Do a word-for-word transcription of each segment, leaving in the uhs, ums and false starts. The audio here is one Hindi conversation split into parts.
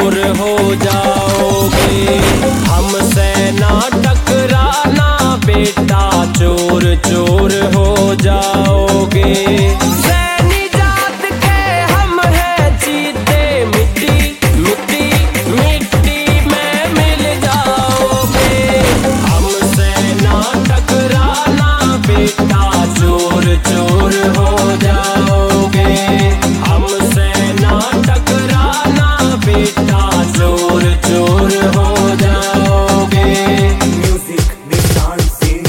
चोर हो जाओगे। हमसे ना टकराना बेटा, चोर चोर हो जाओगे। सैनी जात के हम हैं चीते, मिट्टी मिट्टी मिट्टी में मिल जाओगे। हमसे ना टकराना बेटा, चोर चोर हो जाओगे। हमसे ना टकराना बेटा, चोर चोर हो जाओगे। म्यूजिक निशान सिंह।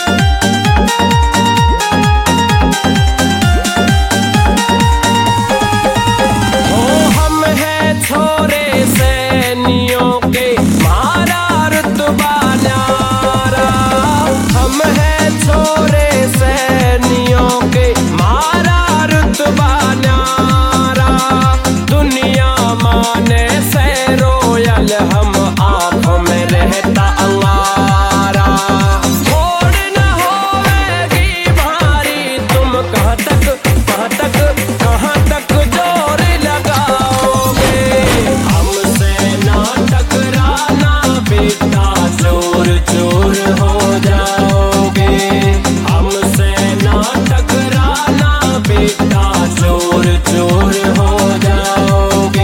ओ हम हैं छोरे सैनियों के, मारा रुतबा न्यारा। हम हैं छोरे सैनियों के, मारा रुतबा न्यारा। दुनिया माने से रोयल, हम आंखों में रहता अंगारा। थोड़ न होवेगी भारी, तुम कहाँ तक कहाँ तक कहाँ तक जोर लगाओगे। हमसे ना टकराना बेटा, चोर चोर हो जाओगे। हमसे ना टकराना बेटा, चोर चोर हो जाओगे।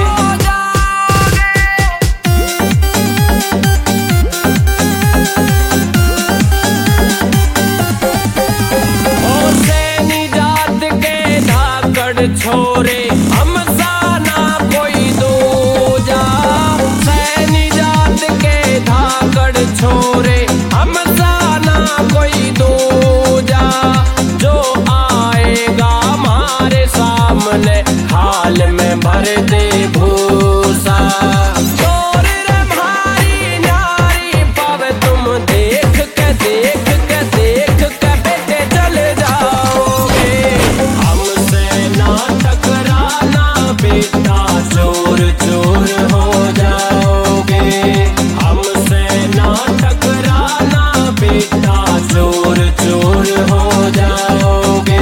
ओ सैनी जात के धाकड़ छोरे, हमसा ना कोई दूजा। सैनी जात के धाकड़ छोरे, हमसा ना कोई दूजा। जो आएगा हमारे सामने, हाल में भर दे भूसा। चोर रे भारी नारी पावे, तुम देख के देख के देख के बेटे चले जाओगे। हमसे ना टकराना बेटा, चोर चोर हो जाओगे। हमसे ना टकराना बेटा, चोर चोर हो जाओगे।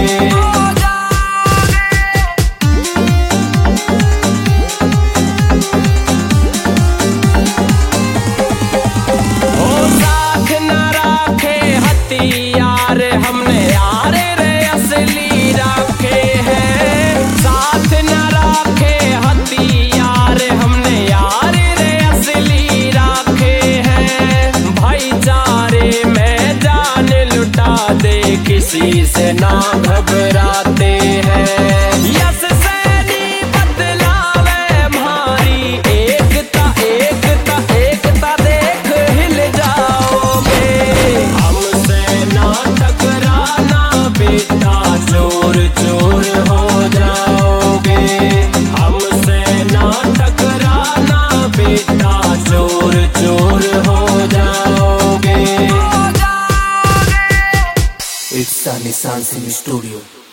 ओ साथ न राखे हथियार, हमने यार रे असली राखे हैं। साथ न राखे हथियार, हमने यार रे असली राखे हैं। भाईचारे में जान लुटा दे, किसी से ना घबराते हैं। यस सैनी बदलावे भारी, एकता एकता एकता देख हिल जाओगे। हमसे ना टकराना बेटा, चोर चोर हो जाओगे। हमसे ना टकराना बेटा, चोर चोर हो जाओगे। इट्स निशान सिंह स्टूडियो।